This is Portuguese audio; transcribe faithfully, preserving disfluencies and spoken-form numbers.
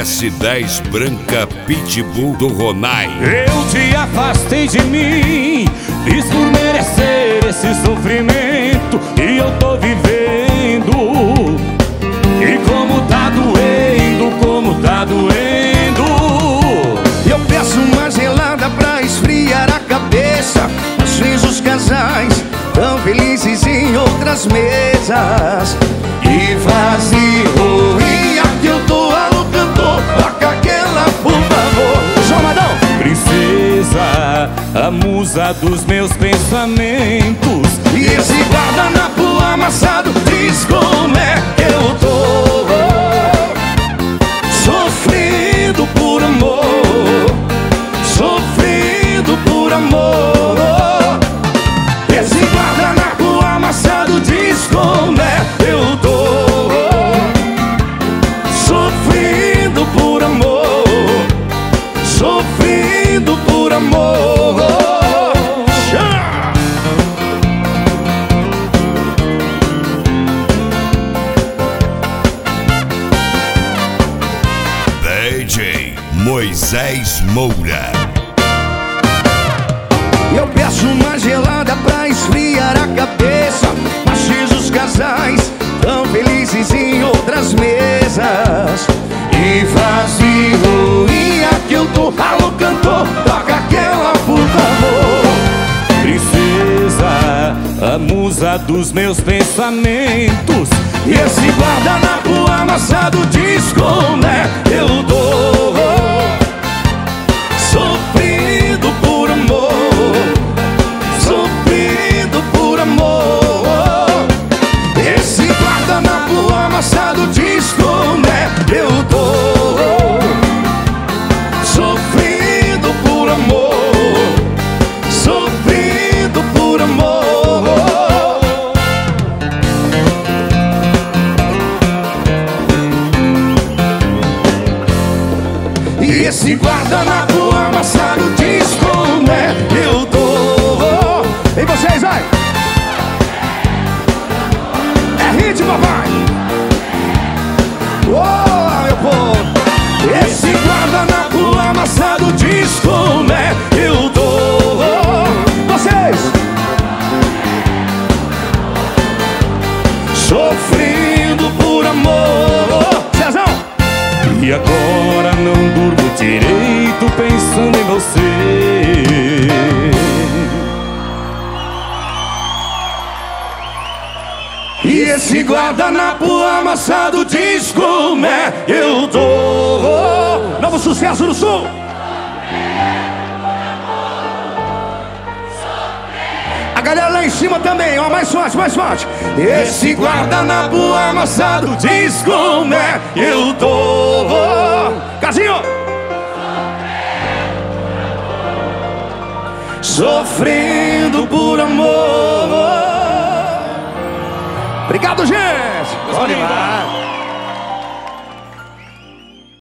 S dez branca Pitbull do Ronai. Eu te afastei de mim, fiz por merecer esse sofrimento e eu tô vivendo. E como tá doendo, como tá doendo. Eu peço uma gelada pra esfriar a cabeça. Às vezes os casais tão felizes em outras mesas. E vazio, e aqui eu tô alô cantor. Toca aquela, por favor. João Madão. Princesa, a musa dos meus pensamentos. E esse guardanapo amassado diz como é que eu tô. Sofrendo por amor, sofrendo por amor. Esse guardanapo amassado diz como é que eu tô. Sofrendo por amor, sofrendo por amor. D J Moisés Moura. Eu peço uma gelada pra esfriar a cabeça. Mas os casais tão felizes em outras mesas. E vazio, e aqui eu tô, alô cantor, toca aquela, por favor. Princesa, a musa dos meus pensamentos. E esse guardanapo amassado diz como é que eu tô. Sofrendo por amor, sofrendo por amor. Esse guardanapo amassado diz como é que eu tô. Sofrendo por amor, sofrendo por amor. E esse guardanapo amassado diz como é que eu tô. E vocês, vai! É ritmo, papai! Oh, meu povo! Esse guardanapo amassado diz como é que eu tô. Vocês! Sofrendo por amor. Cezão! E agora não durmo direito pensando em você. E esse guardanapo amassado diz como é que eu tô. Novo sucesso no Sul. A galera lá em cima também, ó, mais forte, mais forte. Esse guardanapo amassado diz como é que eu tô. Casinho. Sofrendo por amor. Obrigado, gente. Bom demais.